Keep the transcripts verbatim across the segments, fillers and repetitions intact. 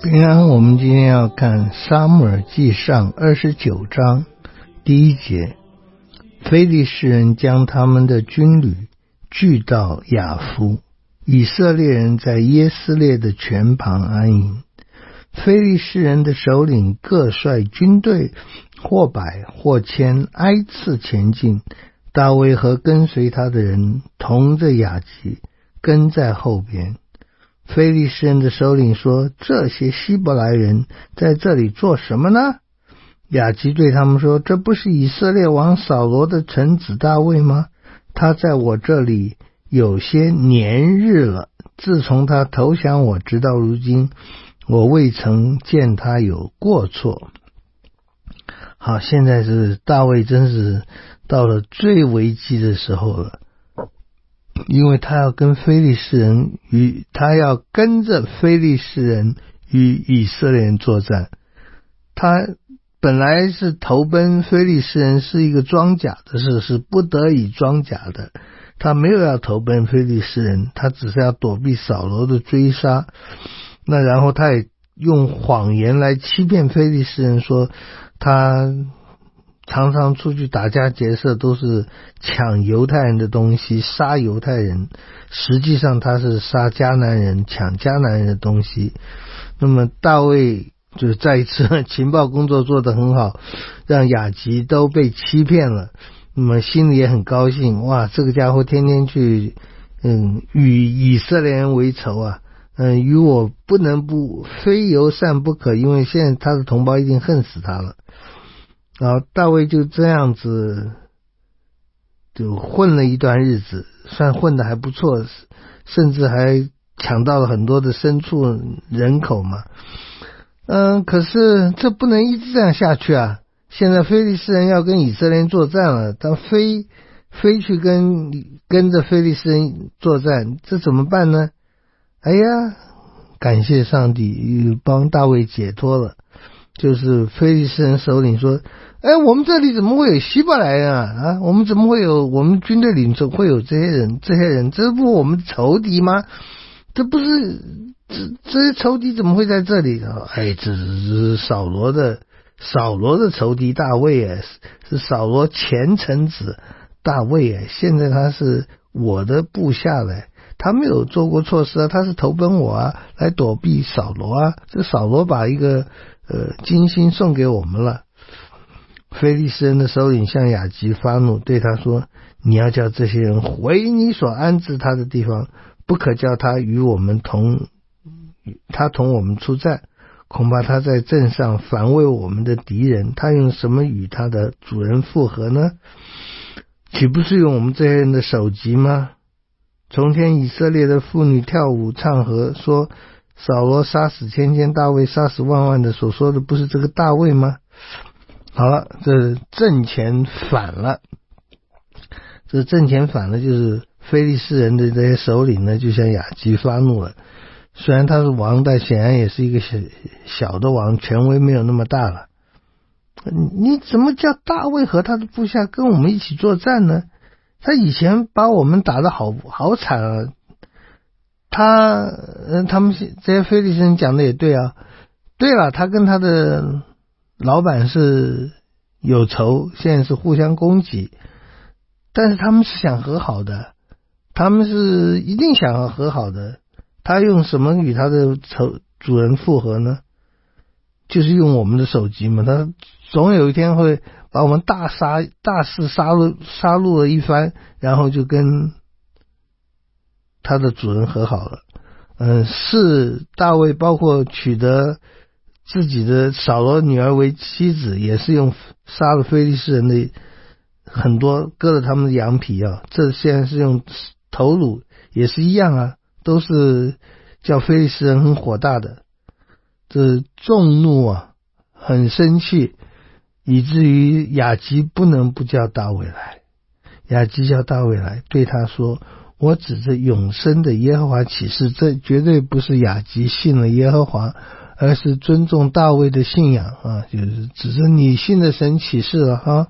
平安，我们今天要看撒母耳记上二十九章第一节。非利士人将他们的军旅聚到亚夫，以色列人在耶斯列的泉旁安营。非利士人的首领各率军队或百或千挨次前进，大卫和跟随他的人同着亚吉跟在后边。非利士人的首领说，这些希伯来人在这里做什么呢？亚吉对他们说，这不是以色列王扫罗的臣子大卫吗？他在我这里有些年日了，自从他投降我直到如今，我未曾见他有过错。好，现在是大卫真是到了最危机的时候了，因为他要跟非利士人与他要跟着非利士人与以色列人作战。他本来是投奔非利士人，是一个装甲的事，是不得已装甲的。他没有要投奔非利士人，他只是要躲避扫罗的追杀。那然后他也用谎言来欺骗非利士人，说他常常出去打家劫舍，都是抢犹太人的东西，杀犹太人，实际上他是杀迦南人，抢迦南人的东西。那么大卫就再一次情报工作做得很好，让亚吉都被欺骗了，那么心里也很高兴，哇，这个家伙天天去嗯与以色列人为仇啊，嗯与我不能不非由善不可，因为现在他的同胞一定恨死他了。然后大卫就这样子就混了一段日子，算混得还不错，甚至还抢到了很多的牲畜人口嘛。嗯，可是这不能一直这样下去啊！现在非利士人要跟以色列人作战了，他非非去跟跟着非利士人作战，这怎么办呢？哎呀，感谢上帝帮大卫解脱了。就是非利士人首领说，哎，我们这里怎么会有希伯来人啊？啊，我们怎么会有我们军队里会有这些人？这些人，这不是我们的仇敌吗？这不是这这些仇敌怎么会在这里？哎，这是扫罗的扫罗的仇敌大卫哎，是扫罗前臣子大卫哎，现在他是我的部下嘞。他没有做过错事啊，他是投奔我啊，来躲避扫罗啊。这扫罗把一个呃金星送给我们了。非利士人的首领向亚吉发怒，对他说，你要叫这些人回你所安置他的地方，不可叫他与我们同他同我们出战，恐怕他在阵上防卫我们的敌人，他用什么与他的主人复合呢？岂不是用我们这些人的首级吗？从前以色列的妇女跳舞唱和，说扫罗杀死千千，大卫杀死万万的，所说的不是这个大卫吗？好了，这阵前反了，这阵前反了，就是非利士人的这些首领呢，就向亚吉发怒了。虽然他是王，但显然也是一个小小的王，权威没有那么大了。你怎么叫大卫和他的部下跟我们一起作战呢？他以前把我们打得好好惨啊！他，呃，他们这些非利士人讲的也对啊。对了，他跟他的老板是有仇，现在是互相攻击，但是他们是想和好的，他们是一定想要和好的。他用什么与他的仇主人复合呢？就是用我们的首级嘛，他总有一天会把我们大杀大肆杀戮杀戮了一番，然后就跟他的主人和好了。嗯，是大卫包括取得自己的扫罗女儿为妻子，也是用杀了非利士人的很多，割了他们的羊皮啊。这现在是用头颅，也是一样啊，都是叫非利士人很火大的。这众怒啊，很生气，以至于亚吉不能不叫大卫来。亚吉叫大卫来，对他说，我指着永生的耶和华起誓，这绝对不是亚吉信了耶和华，而是尊重大卫的信仰啊，就是指着你信的神起誓了哈。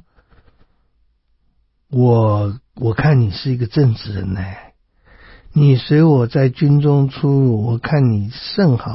我我看你是一个正直人呢，你随我在军中出入，我看你甚好，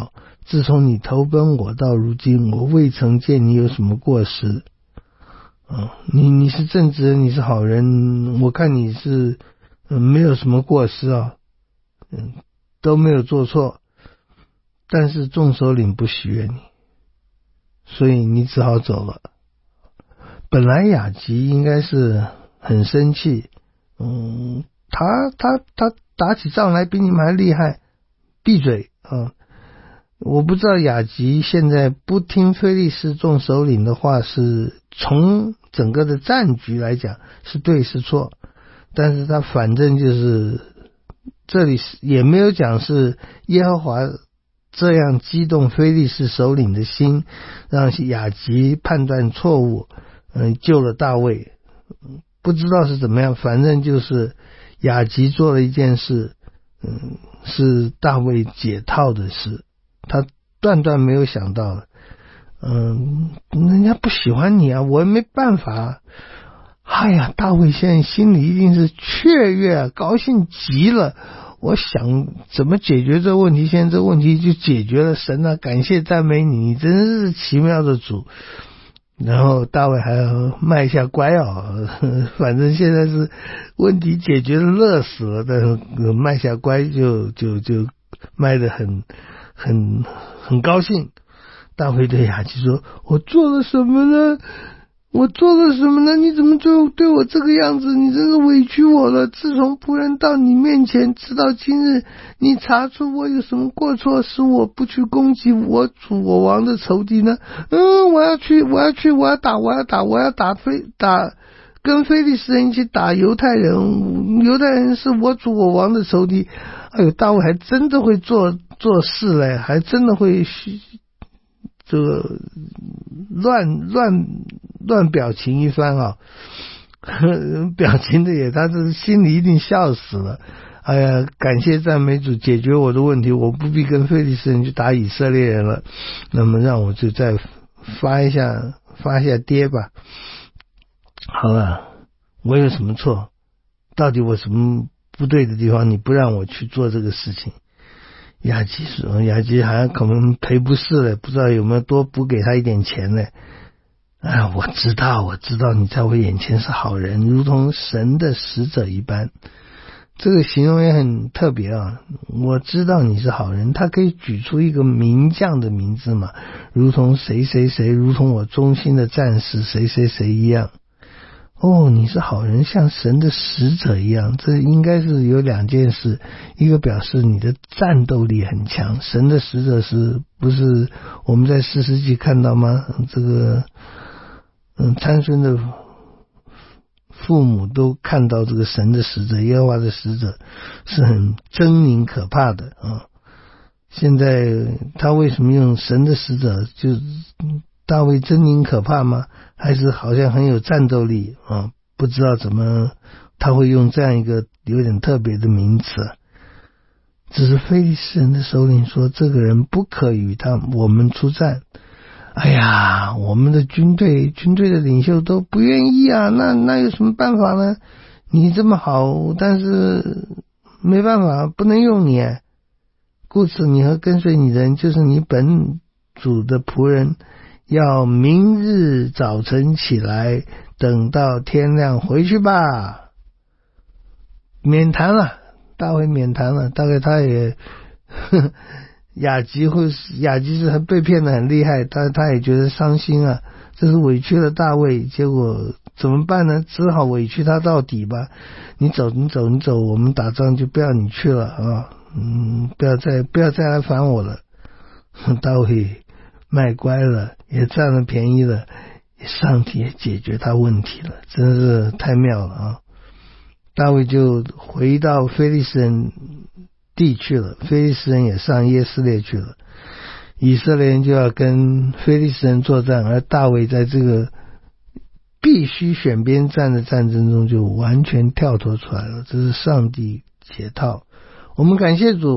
自从你投奔我到如今，我未曾见你有什么过失。嗯，你你是正直人，你是好人，我看你是、嗯、没有什么过失啊，嗯，都没有做错。但是众首领不喜悦你，所以你只好走了。本来雅吉应该是很生气，嗯，他他他打起仗来比你们还厉害，闭嘴啊！嗯，我不知道雅吉现在不听菲利士众首领的话，是从整个的战局来讲是对是错，但是他反正就是这里也没有讲是耶和华这样激动菲利士首领的心，让雅吉判断错误，嗯，救了大卫，不知道是怎么样，反正就是雅吉做了一件事，嗯，是大卫解套的事，他断断没有想到的。嗯，人家不喜欢你啊，我也没办法。哎呀，大卫现在心里一定是雀跃，高兴极了。我想怎么解决这个问题，现在这个问题就解决了。神啊，感谢赞美你，你真是奇妙的主。然后大卫还要卖一下乖啊，反正现在是问题解决了，乐死了，但是卖下乖就就就卖得很很很高兴。大卫对雅吉说：“我做了什么呢？我做了什么呢？你怎么最后对我这个样子？你真是委屈我了。自从仆人到你面前，直到今日，你查出我有什么过错，使我不去攻击我主我王的仇敌呢？嗯，我要去，我要去，我要打，我要打，我要打非打，跟非利士人一起打犹太人。犹太人是我主我王的仇敌。哎呦，大卫还真的会做做事嘞，还真的会。”这个乱乱乱表情一番啊，表情的也，他这心里一定笑死了。哎呀，感谢赞美主解决我的问题，我不必跟非利士人去打以色列人了。那么让我就再发一下发一下跌吧。好了，我有什么错？到底我什么不对的地方？你不让我去做这个事情？雅吉说，雅吉好像可能赔不是了，不知道有没有多补给他一点钱呢。哎，我知道，我知道你在我眼前是好人，如同神的使者一般。这个形容也很特别啊。我知道你是好人，他可以举出一个名将的名字嘛，如同谁谁谁，如同我忠心的战士谁谁谁一样。哦，你是好人，像神的使者一样。这应该是有两件事，一个表示你的战斗力很强。神的使者是不是我们在士师记看到吗？这个嗯，参孙的父母都看到这个神的使者，耶和华的使者是很狰狞可怕的啊。现在他为什么用神的使者？就大卫狰狞可怕吗？还是好像很有战斗力啊？不知道怎么他会用这样一个有点特别的名词。只是非利士人的首领说，这个人不可与他我们出战。哎呀，我们的军队军队的领袖都不愿意啊，那那有什么办法呢？你这么好，但是没办法，不能用你。故此你和跟随你的人，就是你本主的仆人，要明日早晨起来，等到天亮回去吧。免谈了，大卫免谈了，大概他也呵雅吉会雅吉是被骗得很厉害，他他也觉得伤心啊，这是委屈了大卫，结果怎么办呢？只好委屈他到底吧。你走你走你走，我们打仗就不要你去了啊，嗯，不要再不要再来烦我了。大卫卖乖了，也占了便宜了，上帝也解决他问题了，真是太妙了啊！大卫就回到非利士人地去了，非利士人也上耶斯列去了，以色列人就要跟非利士人作战，而大卫在这个必须选边站的战争中就完全跳脱出来了，这是上帝解套。我们感谢主，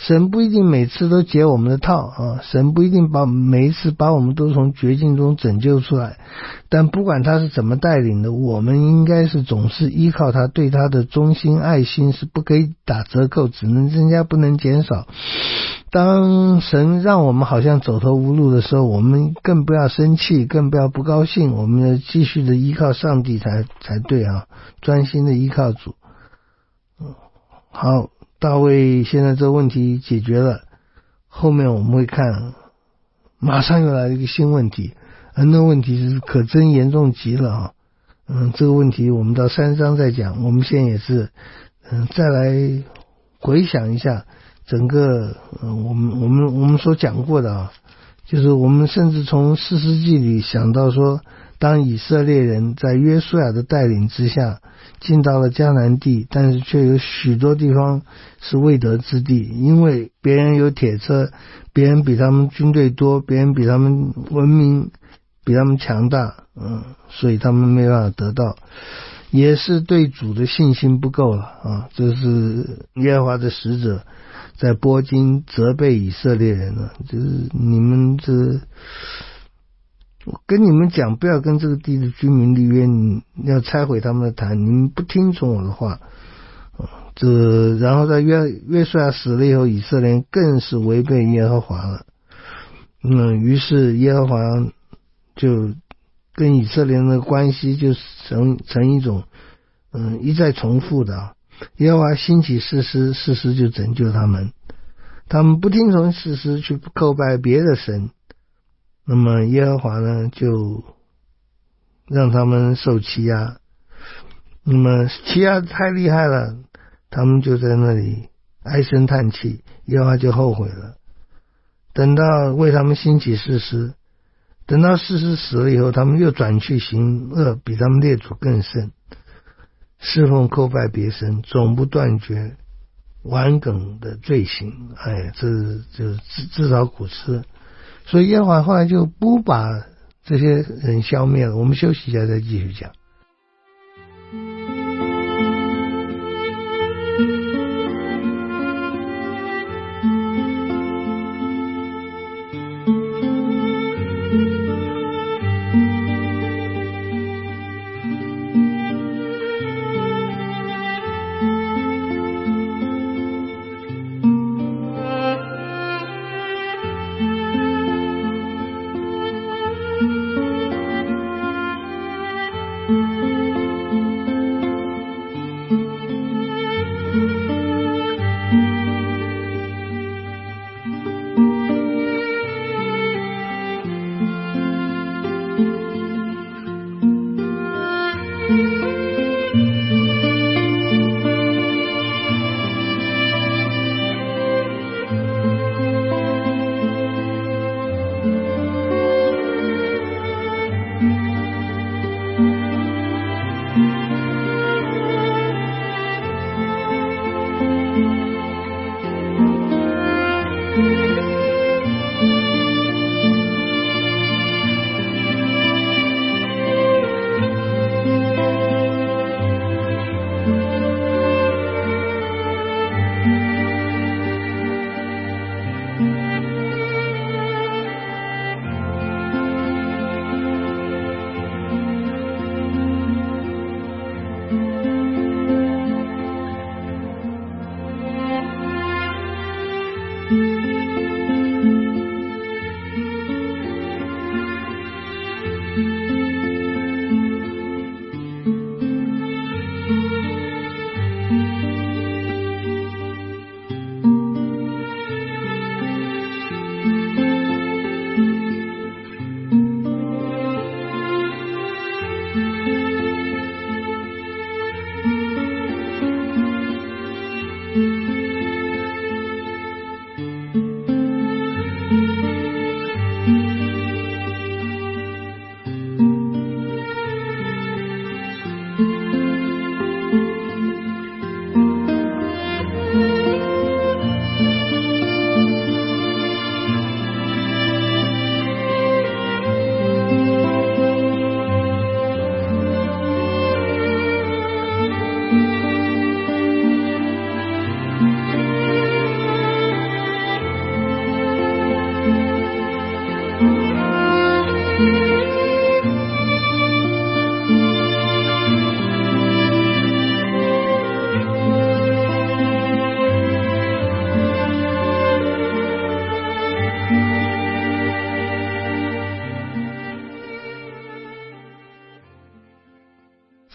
神不一定每次都解我们的套啊，神不一定把每一次把我们都从绝境中拯救出来，但不管他是怎么带领的，我们应该是总是依靠他，对他的忠心爱心是不可以打折扣，只能增加不能减少。当神让我们好像走投无路的时候，我们更不要生气，更不要不高兴，我们要继续的依靠上帝才才对啊，专心的依靠主。好，大卫现在这个问题解决了，后面我们会看马上又来了一个新问题，而那问题是可真严重极了啊。嗯，这个问题我们到三章再讲，我们现在也是嗯再来回想一下整个嗯我们我们我们所讲过的啊，就是我们甚至从士师记里想到说，当以色列人在约书亚的带领之下进到了迦南地，但是却有许多地方是未得之地，因为别人有铁车，别人比他们军队多，别人比他们文明比他们强大，嗯，所以他们没办法得到，也是对主的信心不够了啊！这是耶和华的使者在波金责备以色列人了，就是你们这，我跟你们讲，不要跟这个地的居民立约，你要拆毁他们的坛，你们不听从我的话，这然后在约约书亚死了以后，以色列人更是违背耶和华了。嗯，于是耶和华就跟以色列人的关系就成成一种嗯一再重复的啊。耶和华兴起士师，士师就拯救他们，他们不听从士师去叩拜别的神，那么耶和华呢就让他们受欺压，那么欺压太厉害了，他们就在那里唉声叹气，耶和华就后悔了。等到为他们兴起士师，等到士师死了以后，他们又转去行恶，比他们列祖更甚，侍奉叩拜别神，总不断绝顽梗的罪行。哎，这就自自找苦吃。所以耶和华后来就不把这些人消灭了。我们休息一下再继续讲。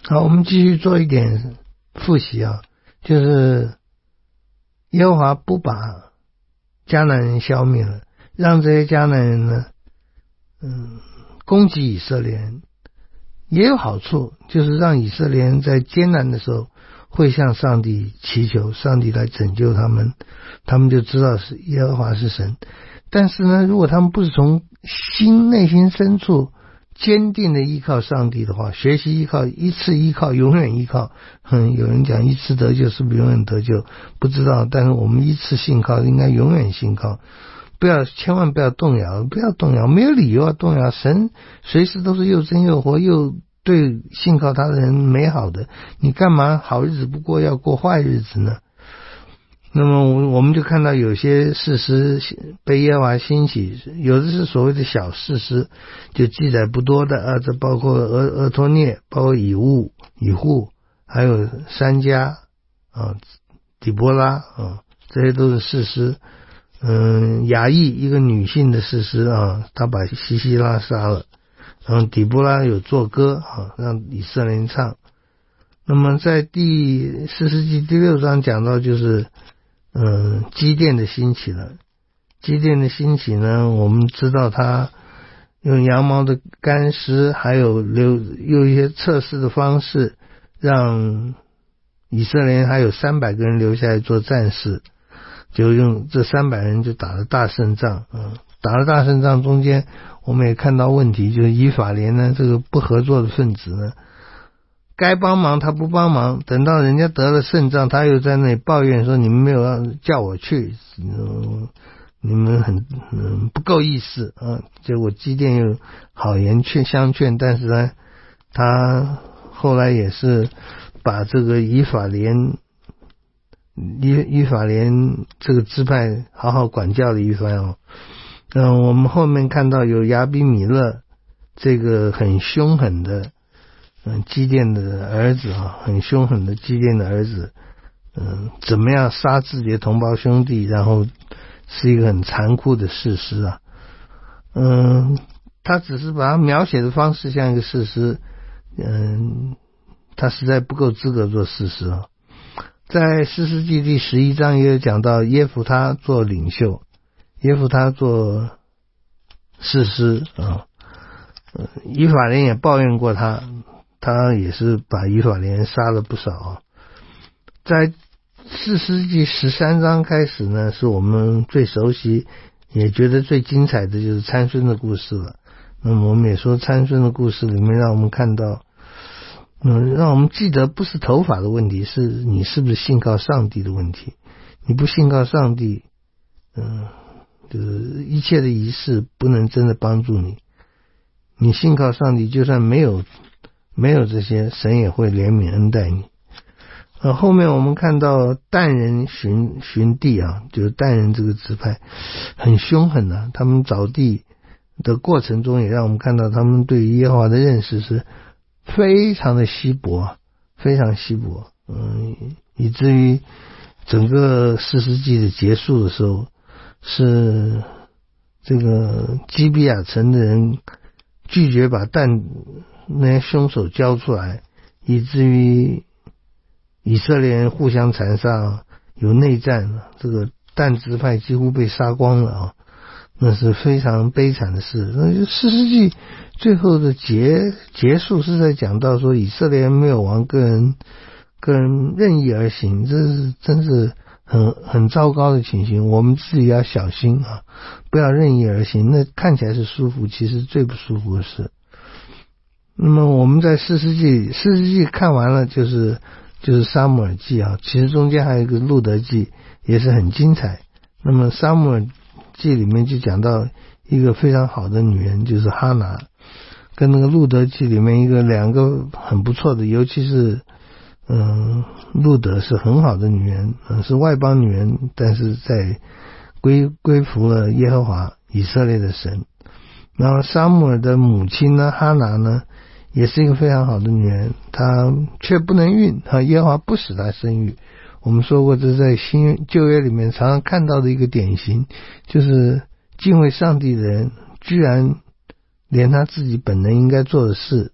好，我们继续做一点复习啊，就是耶和华不把迦南人消灭了，让这些迦南人呢，嗯，攻击以色列人，也有好处，就是让以色列人在艰难的时候会向上帝祈求，上帝来拯救他们，他们就知道是耶和华是神。但是呢，如果他们不是从心内心深处坚定的依靠上帝的话，学习依靠，一次依靠，永远依靠。嗯，有人讲一次得救是不是永远得救？不知道，但是我们一次信靠，应该永远信靠。不要，千万不要动摇，不要动摇，没有理由要动摇。神随时都是又真又活，又对信靠他的人美好的。你干嘛好日子不过，要过坏日子呢？那么我们就看到有些士师被耶和华兴起，有的是所谓的小士师，就记载不多的啊，这包括俄俄托涅，包括以物、以户，还有珊迦啊、底波拉啊，这些都是士师。嗯，雅意一个女性的士师啊，她把西西拉杀了，然后底波拉有作歌啊，让以色列人唱。那么在第四世纪第六章讲到就是嗯，基甸的兴起了。基甸的兴起呢，我们知道他用羊毛的干尸，还有留用一些测试的方式，让以色列人还有三百个人留下来做战士，就用这三百人就打了大胜仗。嗯，打了大胜仗中间，我们也看到问题，就是以法莲呢这个不合作的分子呢，该帮忙他不帮忙，等到人家得了胜仗，他又在那里抱怨说你们没有让叫我去，嗯，你们很嗯不够意思啊。结果基甸又好言劝相劝，但是呢，他后来也是把这个以法莲以以法莲这个支派好好管教了一番哦。嗯，我们后面看到有亚比米勒这个很凶狠的。嗯，基甸的儿子啊，很凶狠的基甸的儿子，嗯，怎么样杀自己的同胞兄弟，然后是一个很残酷的事实啊。嗯，他只是把他描写的方式像一个事实，嗯，他实在不够资格做事实啊。在士师记第十一章也有讲到耶弗他做领袖，耶弗他做士师啊，嗯，以法莲也抱怨过他。他也是把以法莲杀了不少啊。在士师记十三章开始呢，是我们最熟悉也觉得最精彩的就是参孙的故事了。那么我们也说参孙的故事里面让我们看到，嗯，让我们记得不是头发的问题，是你是不是信靠上帝的问题。你不信靠上帝，嗯，就是一切的仪式不能真的帮助你。你信靠上帝，就算没有没有这些，神也会怜悯恩待你。呃，后面我们看到但人寻寻地啊，就是但人这个支派很凶狠啊，他们找地的过程中也让我们看到他们对于耶和华的认识是非常的稀薄，非常稀薄，嗯，以至于整个士师记的结束的时候，是这个基比亚城的人拒绝把但那些凶手交出来，以至于以色列人互相残杀，有内战，这个但支派几乎被杀光了啊，那是非常悲惨的事。那就士师记最后的结结束是在讲到说以色列人没有王，个人个人任意而行，这是真是很很糟糕的情形。我们自己要小心啊，不要任意而行。那看起来是舒服，其实最不舒服的事。那么我们在士师记士师记看完了，就是就是撒母耳记啊，其实中间还有一个路德记也是很精彩。那么撒母耳记里面就讲到一个非常好的女人，就是哈拿，跟那个路德记里面一个两个很不错的，尤其是嗯，路德是很好的女人，嗯，是外邦女人，但是在归归服了耶和华以色列的神。然后撒母耳的母亲呢，哈拿呢，也是一个非常好的女人，她却不能孕，耶和华不使她生育。我们说过，这是在新旧约里面常常看到的一个典型，就是敬畏上帝的人居然连他自己本人应该做的事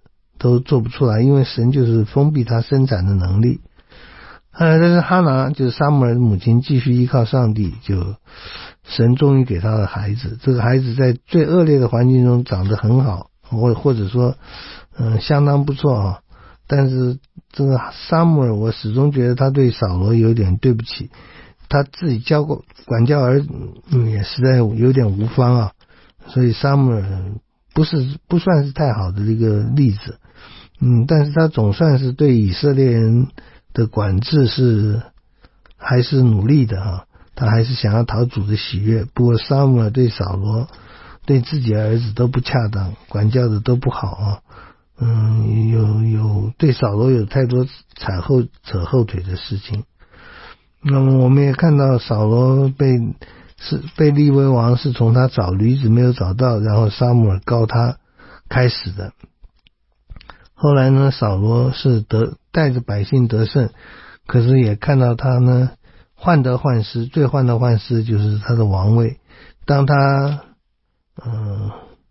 都做不出来，因为神就是封闭他生产的能力。呃，但是哈拿就是撒母耳的母亲继续依靠上帝，就神终于给他的孩子，这个孩子在最恶劣的环境中长得很好，或或者说嗯、呃、相当不错啊。但是这个撒母耳我始终觉得他对扫罗有点对不起，他自己教过管教儿子、嗯、也实在有点无方啊，所以撒母耳不是不算是太好的一个例子。嗯，但是他总算是对以色列人的管制是还是努力的啊，他还是想要讨主的喜悦。不过撒母耳对扫罗对自己的儿子都不恰当，管教的都不好啊。嗯，有有对扫罗有太多踩后扯后腿的事情。那么我们也看到扫罗被是被立为王是从他找驴子没有找到，然后撒母耳告他开始的。后来呢，扫罗是得带着百姓得胜，可是也看到他呢患得患失，最患得患失就是他的王位。当他嗯、呃、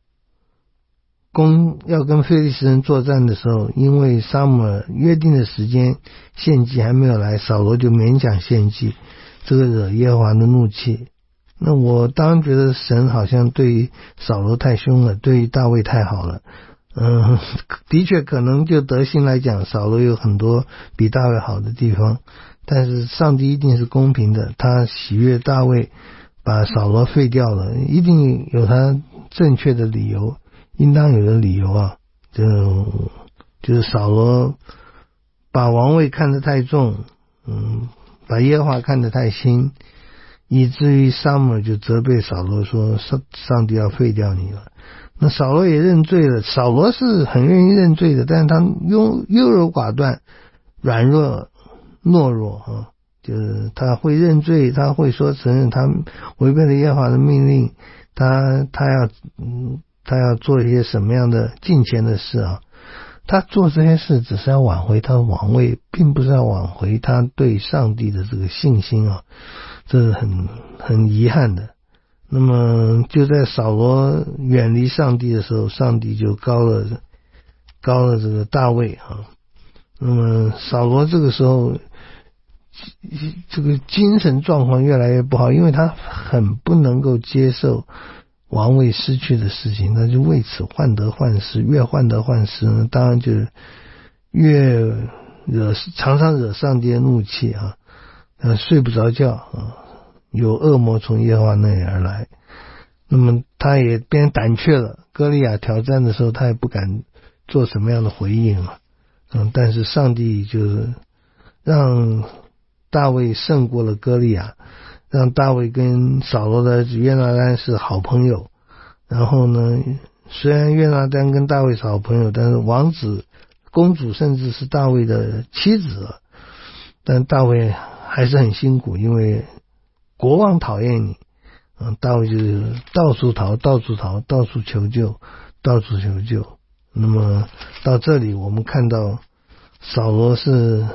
攻要跟非利士人作战的时候，因为撒母耳约定的时间献祭还没有来，扫罗就勉强献祭，这个惹耶和华的怒气。那我当然觉得神好像对扫罗太凶了，对大卫太好了。嗯，的确可能就德行来讲，扫罗有很多比大卫好的地方，但是上帝一定是公平的，他喜悦大卫把扫罗废掉了，一定有他正确的理由，应当有的理由啊。就就是扫罗把王位看得太重，嗯，把耶和华看得太轻，以至于撒母耳就责备扫罗说上上帝要废掉你了。那扫罗也认罪了，扫罗是很愿意认罪的，但是他优优柔寡断，软弱懦弱啊，就是他会认罪，他会说承认他违背了耶和华的命令，他他要嗯他要做一些什么样的敬虔的事啊？他做这些事只是要挽回他的王位，并不是要挽回他对上帝的这个信心啊，这是很很遗憾的。那么就在扫罗远离上帝的时候，上帝就高了高了这个大卫啊。那么扫罗这个时候这个精神状况越来越不好，因为他很不能够接受王位失去的事情，他就为此患得患失，越患得患失呢，当然就越惹常常惹上帝的怒气啊，呃睡不着觉啊，有恶魔从耶和华那里而来。那么他也变胆怯了，歌利亚挑战的时候他也不敢做什么样的回应了。嗯，但是上帝就是让大卫胜过了歌利亚，让大卫跟扫罗的儿子约拿单是好朋友。然后呢，虽然约拿单跟大卫是好朋友，但是王子公主甚至是大卫的妻子了，但大卫还是很辛苦，因为国王讨厌你，嗯，大卫就是到处逃到处逃到处求救到处求救。那么到这里我们看到扫罗是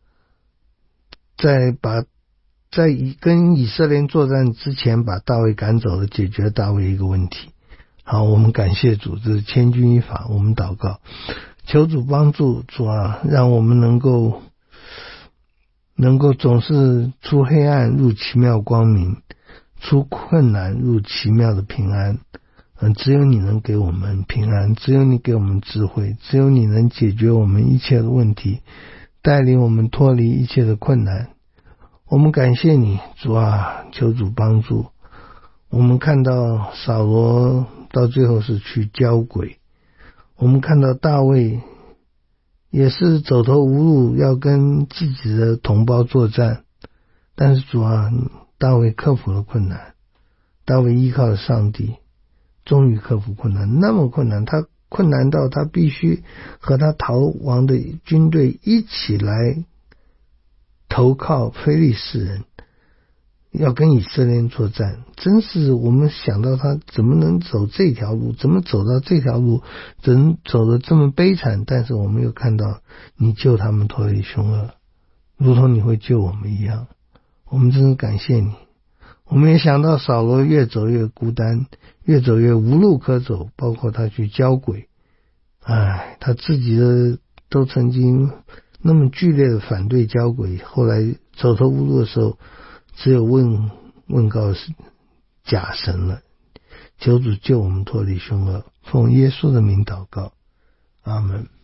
在把在跟以色列作战之前把大卫赶走了，解决大卫一个问题。好，我们感谢主，这是千钧一发，我们祷告，求主帮助主啊，让我们能够能够总是出黑暗入奇妙光明，出困难入奇妙的平安。嗯，只有你能给我们平安，只有你给我们智慧，只有你能解决我们一切的问题，带领我们脱离一切的困难。我们感谢你，主啊，求主帮助。我们看到扫罗到最后是去交鬼，我们看到大卫也是走投无路，要跟自己的同胞作战，但是主啊，大卫克服了困难，大卫依靠了上帝，终于克服困难。那么困难，他困难到他必须和他逃亡的军队一起来投靠非利士人，要跟以色列人作战。真是我们想到他怎么能走这条路，怎么走到这条路，怎么走得这么悲惨，但是我们又看到你救他们脱离凶恶，如同你会救我们一样。我们真是感谢你。我们也想到扫罗越走越孤单，越走越无路可走，包括他去交鬼， 哎，他自己的都曾经那么剧烈的反对交鬼，后来走投无路的时候，只有问问告假神了。求主救我们脱离凶恶，奉耶稣的名祷告，阿们。